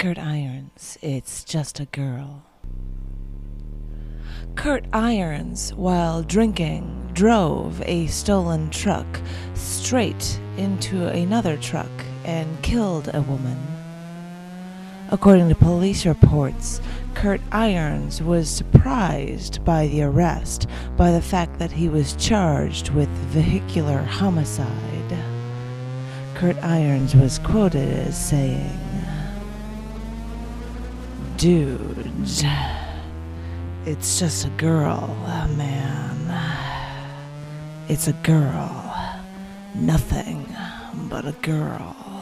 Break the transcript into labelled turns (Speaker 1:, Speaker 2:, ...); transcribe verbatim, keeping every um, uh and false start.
Speaker 1: Kurt Irons, It's Just a Girl. Kurt Irons, while drinking, drove a stolen truck straight into another truck and killed a woman. According to police reports, Kurt Irons was surprised by the arrest by the fact that he was charged with vehicular homicide. Kurt Irons was quoted as saying, "Dude, it's just a girl, man. It's a girl. Nothing but a girl."